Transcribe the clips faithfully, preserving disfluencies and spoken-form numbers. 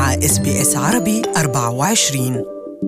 مع إس بي إس عربي أربعة وعشرين.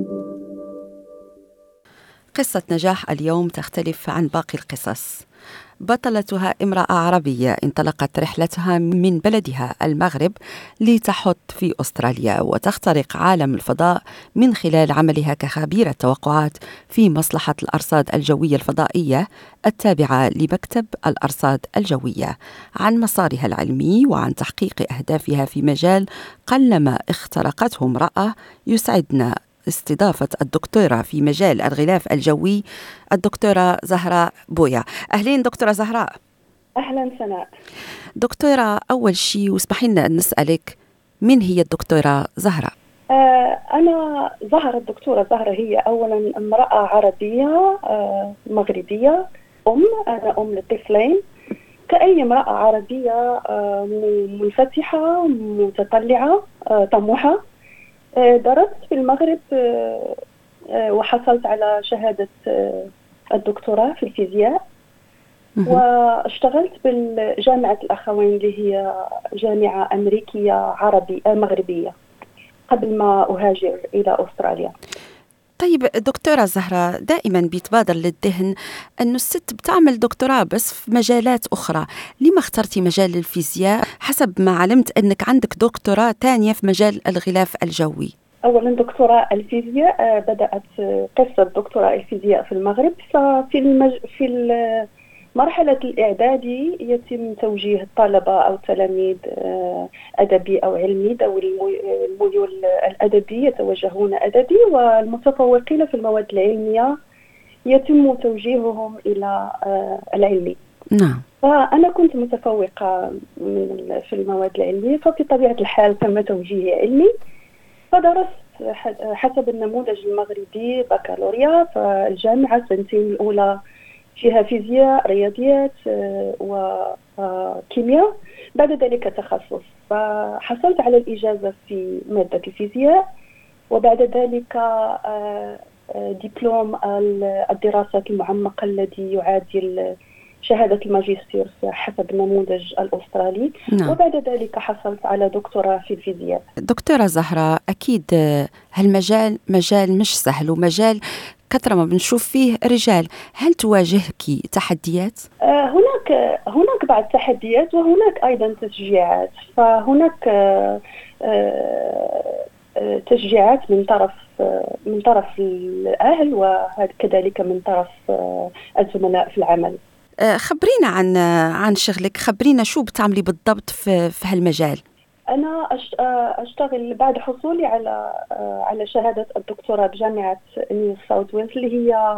قصة نجاح اليوم تختلف عن باقي القصص. بطلتها امرأة عربية انطلقت رحلتها من بلدها المغرب لتحط في أستراليا وتخترق عالم الفضاء من خلال عملها كخبيرة توقعات في مصلحة الأرصاد الجوية الفضائية التابعة لمكتب الأرصاد الجوية، عن مسارها العلمي وعن تحقيق أهدافها في مجال قلما اخترقته امرأة. يسعدنا استضافة الدكتورة في مجال الغلاف الجوي الدكتورة زهراء بويا. أهلين دكتورة زهراء. أهلا سناء. دكتورة، أول شيء واسمحي لنا أن نسألك، من هي الدكتورة زهراء؟ آه أنا زهرة الدكتورة زهراء هي أولا امرأة عربية آه مغربية، أم أنا أم لطفلين، كأي امرأة عربية آه منفتحة متطلعة آه طموحة. درست في المغرب وحصلت على شهادة الدكتوراه في الفيزياء، واشتغلت بالجامعة الأخوين اللي هي جامعة أمريكية عربية مغربية قبل ما أهاجر إلى أستراليا. طيب دكتورة زهراء، دائما بيتبادر للذهن أنه الست بتعمل دكتوراه بس في مجالات أخرى، لما اخترتي مجال الفيزياء حسب ما علمت أنك عندك دكتوراه تانية في مجال الغلاف الجوي؟ أولا دكتوراه الفيزياء بدأت قصة دكتوراه الفيزياء في المغرب، ففي المج... في مرحلة الإعدادي يتم توجيه الطلبة أو التلاميذ أدبي أو علمي ذوي الميول الأدبي يتوجهون أدبي، والمتفوقين في المواد العلمية يتم توجيههم إلى العلمي. نعم. فأنا كنت متفوقة في المواد العلمية، ففي طبيعة الحال تم توجيهي علمي، فدرست حسب النموذج المغربي بكالوريا. فالجامعة سنتين الأولى فيها فيزياء، رياضيات وكيمياء، بعد ذلك تخصص. فحصلت على الإجازة في مادة الفيزياء، وبعد ذلك دبلوم الدراسات المعمقة الذي يعادل شهادة الماجستير حسب النموذج الأسترالي. نعم. وبعد ذلك حصلت على دكتوراه في الفيزياء. دكتورة زهراء، أكيد هالمجال مجال مش سهل، ومجال كثرة ما بنشوف فيه رجال، هل تواجهك تحديات؟ آه هناك هناك بعض التحديات وهناك أيضا تشجيعات. فهناك آه آه تشجيعات من طرف آه من طرف الأهل، وكذلك من طرف آه الزملاء في العمل. خبرينا عن عن شغلك، خبرينا شو بتعملي بالضبط في في هالمجال. أنا أشتغل بعد حصولي على على شهادة الدكتوراه بجامعة نيو ساوث ويلز اللي هي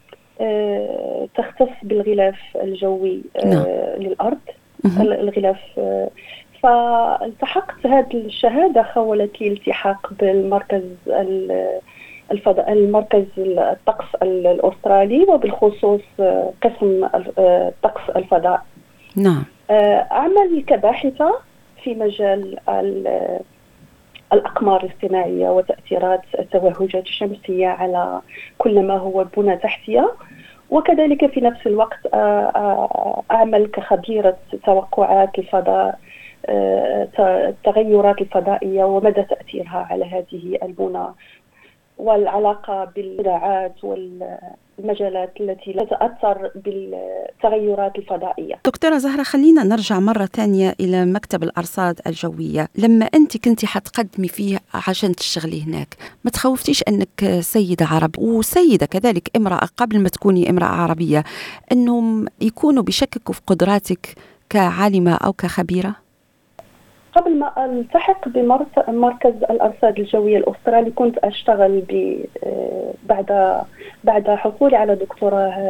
تختص بالغلاف الجوي نعم. للأرض، الغلاف. فالتحقت هذه الشهادة خولت لي الالتحاق بالمركز الفضاء المركز الطقس الأسترالي، وبالخصوص قسم الطقس الفضاء. نعم. أعمل كباحثة في مجال الأقمار الاصطناعية وتأثيرات التوهجات الشمسية على كل ما هو بنى تحتية، وكذلك في نفس الوقت أعمل كخبيرة توقعات الفضاء، التغيرات الفضائية ومدى تأثيرها على هذه البنى، والعلاقة بالصناعات والمجالات التي لا تتأثر بالتغيرات الفضائية. دكتورة زهرة، خلينا نرجع مرة ثانية إلى مكتب الأرصاد الجوية. لما أنت كنتي حتقدمي فيه عشان تشتغلي هناك، ما تخوفتيش أنك سيدة عرب وسيدة كذلك امرأة قبل ما تكوني امرأة عربية أنهم يكونوا بيشككوا في قدراتك كعالمة أو كخبيرة؟ قبل ما التحق بمركز الأرصاد الجوية الأسترالي كنت أشتغل ب بعد بعد حصولي على دكتوراه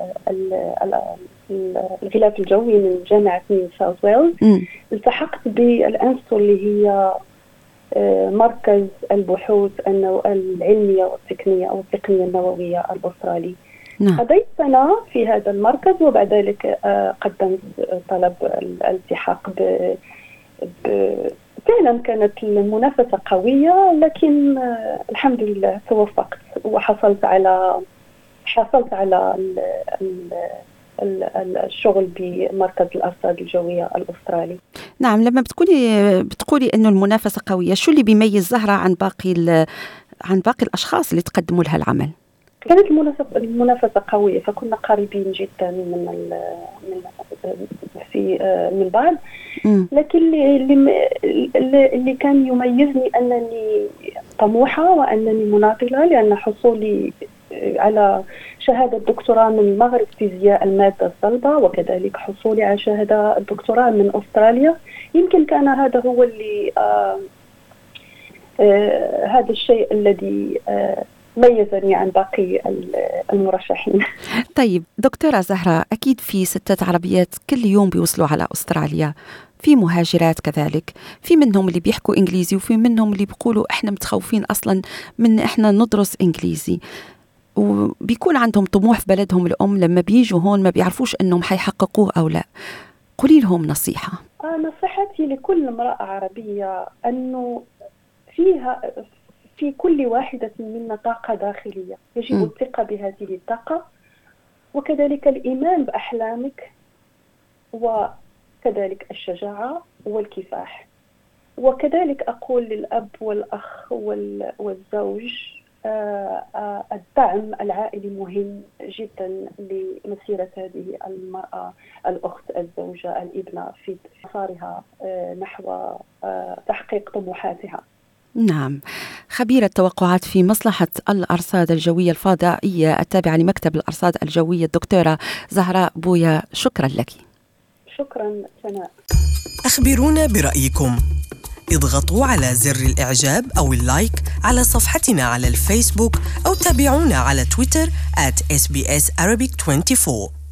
الغلاف الجوي من جامعة نيو ساوث ويلز. التحقت بالأنستو اللي هي مركز البحوث العلمية والتقنية أو التقنية النووية الأسترالي. قضيت سنة في هذا المركز، وبعد ذلك قدمت طلب الالتحاق ب فعلا كانت المنافسة قوية، لكن الحمد لله توفقت وحصلت على حصلت على الشغل بمركز الأرصاد الجوية الأسترالي. نعم، لما بتقولي بتقولي إنه المنافسة قوية، شو اللي بيميز زهرة عن باقي عن باقي الأشخاص اللي تقدموا لها العمل؟ كانت المنافسة قوية، فكنا قريبين جدا من من في من بعض. لكن اللي اللي كان يميزني أنني طموحة وأنني مناضلة، لأن حصولي على شهادة دكتوراه من المغرب في فيزياء المادة الصلبة، وكذلك حصولي على شهادة الدكتوراه من أستراليا، يمكن كان هذا هو اللي آه آه هذا الشيء الذي آه ميزني عن باقي المرشحين. طيب دكتورة زهرة، أكيد في ستات عربيات كل يوم بيوصلوا على أستراليا، في مهاجرات كذلك، في منهم اللي بيحكوا إنجليزي وفي منهم اللي بيقولوا إحنا متخوفين أصلا من إحنا ندرس إنجليزي، وبيكون عندهم طموح في بلدهم الأم، لما بيجوا هون ما بيعرفوش إنهم حيحققوه أو لا. قولي لهم نصيحة. آه نصيحتي لكل امرأة عربية أنه فيها في كل واحدة منا طاقة داخلية، يجب م. الثقة بهذه الطاقة، وكذلك الإيمان بأحلامك، وكذلك الشجاعة والكفاح. وكذلك أقول للأب والأخ والزوج آه آه الدعم العائلي مهم جدا لمسيرة هذه المرأة، الأخت، الزوجة، الابنة في مسارها آه نحو آه تحقيق طموحاتها. نعم، خبيرة توقعات في مصلحة الأرصاد الجوية الفضائية التابعة لمكتب الأرصاد الجوية الدكتورة زهراء بويا، شكرا لك. شكرا سناء. أخبرونا برأيكم، اضغطوا على زر الإعجاب أو اللايك على صفحتنا على الفيسبوك، أو تابعونا على تويتر آت إس بي إس Arabic أربعة وعشرين.